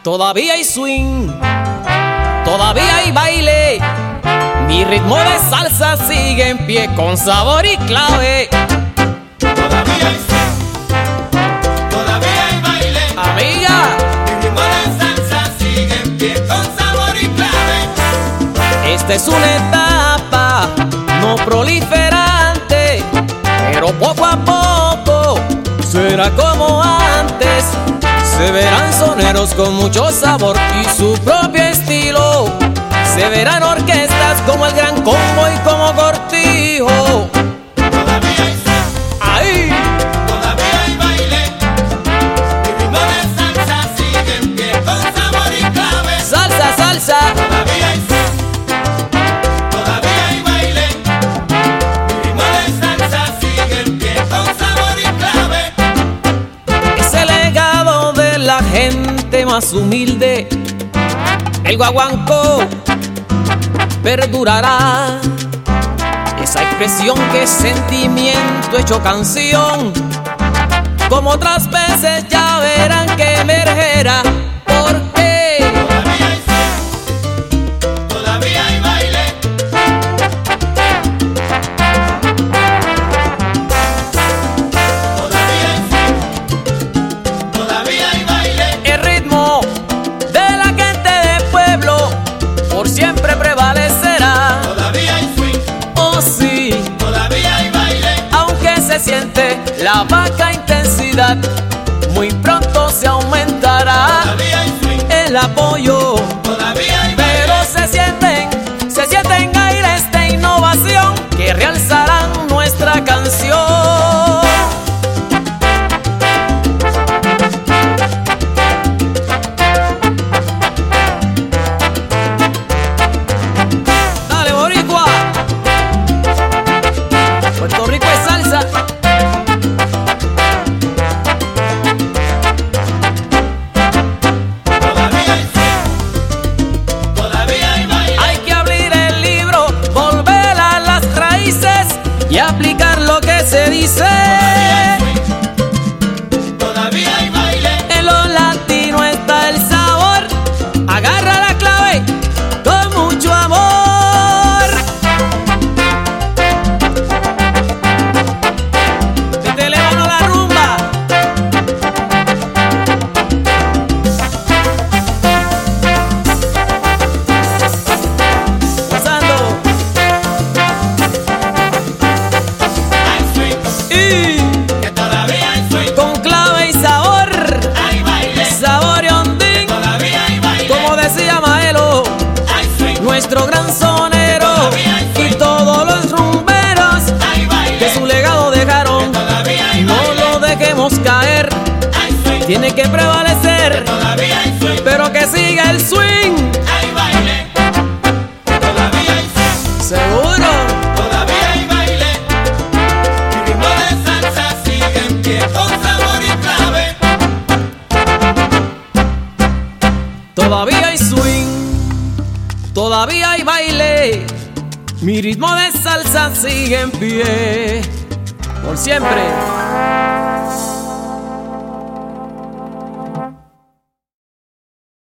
Todavía hay swing, todavía hay baile. Mi ritmo de salsa sigue en pie con sabor y clave. Todavía hay swing, todavía hay baile. Amiga, Mi ritmo de salsa sigue en pie con sabor y clave. esta es una etapa no proliferante, pero poco a poco será como antes. Se verán soneros con mucho sabor y su propio estilo. Se verán orquestas como el Gran Combo y como Cortijo. Todavía hay swing, ¡Ahí! todavía hay baile. Mi ritmo de salsa sigue en pie con sabor y clave. ¡Salsa, salsa! Todavía hay swing, todavía hay baile. Mi ritmo de salsa sigue en pie con sabor y clave. Ese legado de la gente más humilde, el guaguancó, perdurará. Esa expresión que es sentimiento hecho canción, como otras veces ya verán que emergerá. Porque Todavía hay swing, todavía hay baile. Todavía hay swing, todavía hay baile. el ritmo de la gente de pueblo por siempre prevalecerá. Todavía hay swing, Oh sí, todavía hay baile. aunque se siente la baja intensidad, muy pronto se aumentará Todavía hay swing, el apoyo. todavía hay Pero baile. se sienten aires de innovación que realzarán nuestra canción. Dale, boricua. Puerto Rico es salsa. Todavía hay swing, todavía hay baile. Hay que abrir el libro, volver a las raíces y aplicar lo que se dice. Todavía hay baile. En lo latino está el sabor. Agarra la clave con mucho amor. Métele mano a la rumba. Gozando. Hay swing, Y que todavía hay swing. con clave y sabor. Hay baile, Sabor y ondín. todavía hay baile. Como decía Maelo, Hay swing, nuestro gran sonero, y todos los rumberos hay baile. que su legado dejaron, Todavía hay no baile. lo dejemos caer. Hay swing, Tiene que prevalecer, todavía hay swing. pero que siga el swing. Hay baile, todavía hay swing. Seguro. Todavía hay baile. Mi ritmo de salsa sigue en pie con sabor y clave. Todavía hay swing, todavía hay baile. Mi ritmo de salsa sigue en pie por siempre.